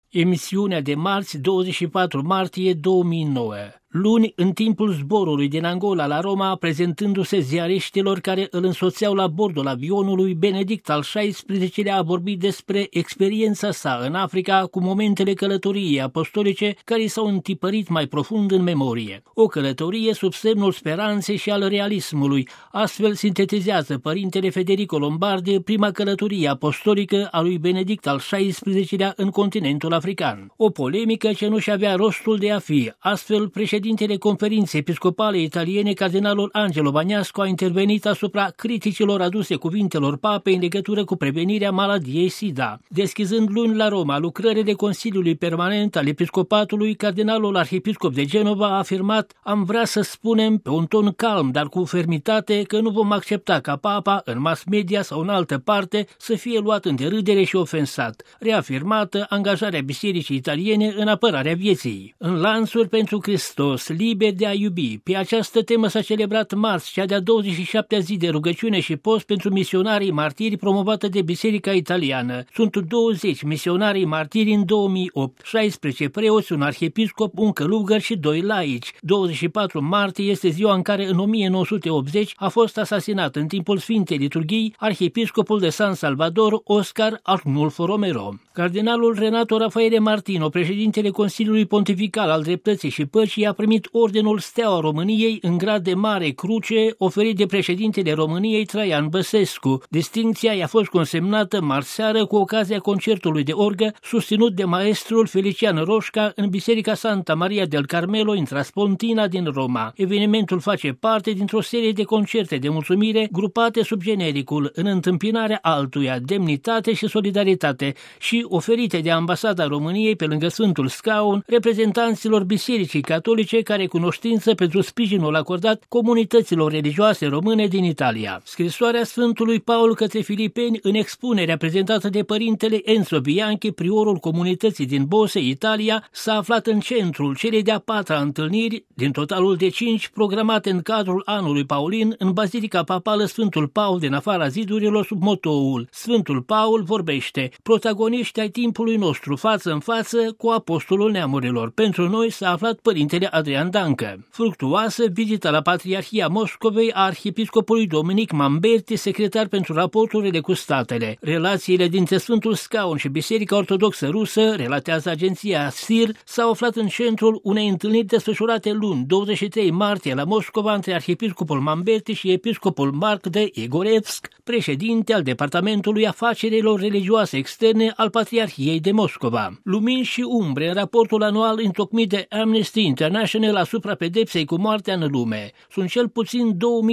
Emisiunea de marți, 24 martie 2009. Luni, în timpul zborului din Angola la Roma, prezentându-se ziariștilor care îl însoțeau la bordul avionului, Benedict al XVI-lea a vorbit despre experiența sa în Africa cu momentele călătoriei apostolice care s-au întipărit mai profund în memorie. O călătorie sub semnul speranței și al realismului. Astfel sintetizează părintele Federico Lombardi prima călătorie apostolică a lui Benedict al XVI-lea în continentul african. O polemică ce nu-și avea rostul de a fi. Astfel, președintele Conferinței Episcopale Italiene, cardinalul Angelo Bagnasco, a intervenit asupra criticilor aduse cuvintelor papei în legătură cu prevenirea maladiei SIDA. Deschizând luni la Roma lucrările Consiliului Permanent al Episcopatului, cardinalul arhiepiscop de Genova a afirmat: "Am vrea să spunem pe un ton calm, dar cu fermitate, că nu vom accepta ca papa, în mass media sau în altă parte, să fie luat în derâdere și ofensat", reafirmată angajarea Bisericii Italiene în apărarea vieții. În lansuri pentru Hristos, liber de a iubi. Pe această temă s-a celebrat marți cea de-a 27-a zi de rugăciune și post pentru misionarii martiri promovată de Biserica Italiană. Sunt 20 misionarii martiri în 2008, 16 preoți, un arhiepiscop, un călugăr și 2 laici. 24 martie este ziua în care în 1980 a fost asasinat în timpul Sfintei Liturghii arhiepiscopul de San Salvador, Oscar Arnulfo Romero. Cardinalul Renato Raffaele Martino, președintele Consiliului Pontifical al Dreptății și Păcii, a primit Ordinul Steaua României în grad de mare cruce, oferit de președintele României Traian Băsescu. Distincția i-a fost consemnată marți seară cu ocazia concertului de orgă susținut de maestrul Felician Roșca în Biserica Santa Maria del Carmelo Intraspontina din Roma. Evenimentul face parte dintr-o serie de concerte de mulțumire grupate sub genericul "În întâmpinarea altuia, demnitate și solidaritate" și oferite de Ambasada României pe lângă Sfântul Scaun reprezentanților Bisericii Catolice ca recunoștință pentru sprijinul acordat comunităților religioase române din Italia. Scrisoarea Sfântului Paul către Filipeni, în expunerea prezentată de părintele Enzo Bianchi, priorul comunității din Bose, Italia, s-a aflat în centrul celei de-a 4-a întâlniri, din totalul de 5 programate în cadrul anului paulin, în Bazilica Papală Sfântul Paul din afara zidurilor, sub motoul "Sfântul Paul vorbește, protagoniști ai timpului nostru, față în față cu apostolul neamurilor". Pentru noi s-a aflat părintele Adrian Dancă. Fructuoasă vizita la Patriarhia Moscovei a arhiepiscopului Dominic Mamberti, secretar pentru raporturile cu statele. Relațiile dintre Sfântul Scaun și Biserica Ortodoxă Rusă, relatează agenția SIR, s-au aflat în centrul unei întâlniri desfășurate luni, 23 martie, la Moscova, între arhiepiscopul Mamberti și episcopul Marc de Egorevsk, președinte al Departamentului Afacerilor Religioase Externe al Patriarhiei de Moscova. Lumini și umbre în raportul anual întocmit de Amnesty International asupra pedepsei cu moartea în lume. Sunt cel puțin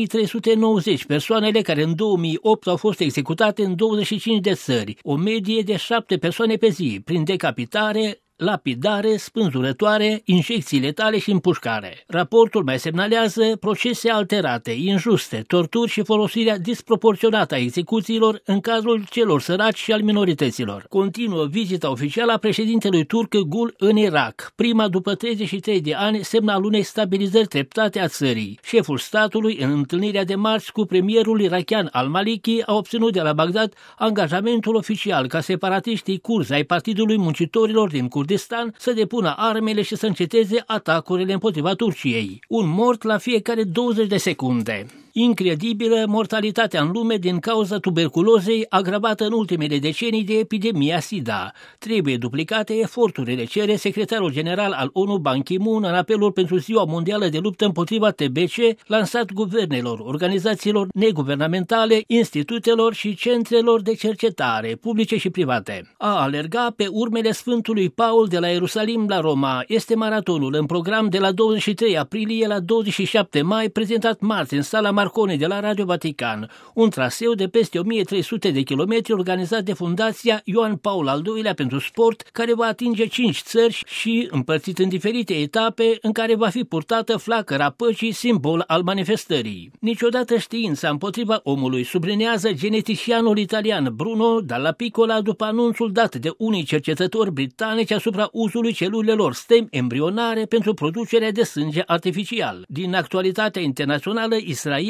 2390 persoanele care în 2008 au fost executate în 25 de țări, o medie de 7 persoane pe zi, prin decapitare, lapidare, spânzurătoare, injecții letale și împușcare. Raportul mai semnalează procese alterate, injuste, torturi și folosirea disproporționată a execuțiilor în cazul celor săraci și al minorităților. Continuă vizita oficială a președintelui turc Gül în Irak, prima după 33 de ani, semnal unei stabilizări treptate a țării. Șeful statului, în întâlnirea de marți cu premierul irakian al-Maliki, a obținut de la Bagdad angajamentul oficial ca separatiștii curzi ai Partidului Muncitorilor din Kurdistan să depună armele și să înceteze atacurile împotriva Turciei. Un mort la fiecare 20 de secunde. Incredibilă mortalitatea în lume din cauza tuberculozei, agravată în ultimele decenii de epidemia SIDA. Trebuie duplicate eforturile, cere secretarul general al ONU Ban Ki-moon în apelul pentru Ziua Mondială de Luptă împotriva TBC, lansat guvernelor, organizațiilor neguvernamentale, institutelor și centrelor de cercetare, publice și private. A alerga pe urmele Sfântului Paul de la Ierusalim la Roma este maratonul în program de la 23 aprilie la 27 mai, prezentat marți în sala Marconi de la Radio Vatican, un traseu de peste 1300 de kilometri organizat de Fundația Ioan Paul al II-lea pentru sport, care va atinge 5 țări și împărțit în diferite etape în care va fi purtată flacăra păcii, simbol al manifestării. Niciodată știința împotriva omului, sublinează geneticianul italian Bruno Dalla Piccola după anunțul dat de unii cercetători britanici asupra uzului celulelor stem embrionare pentru producerea de sânge artificial. Din actualitatea internațională, Israel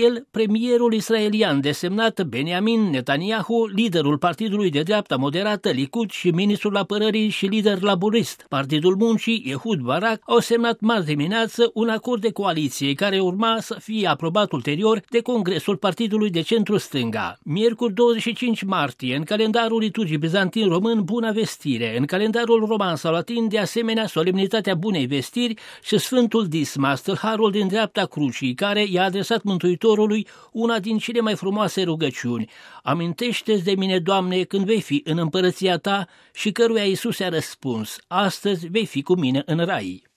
el premierul israelian desemnat Benjamin Netanyahu, liderul partidului de dreapta moderată Likud și ministrul apărării și lider laborist Partidul Muncii Ehud Barak au semnat marți dimineață un acord de coaliție care urma să fie aprobat ulterior de Congresul Partidului de centru-stânga. Miercuri 25 martie, în calendarul liturgiei bizantin român Buna Vestire, în calendarul roman sau latin de asemenea solemnitatea Bunei Vestiri și Sfântul Dismas, tâlharul din dreapta crucii, care i-a adresat Mântuitorului una din cele mai frumoase rugăciuni: amintește-ți de mine, Doamne, când vei fi în împărăția ta, și căruia Iisus a răspuns: astăzi vei fi cu mine în rai.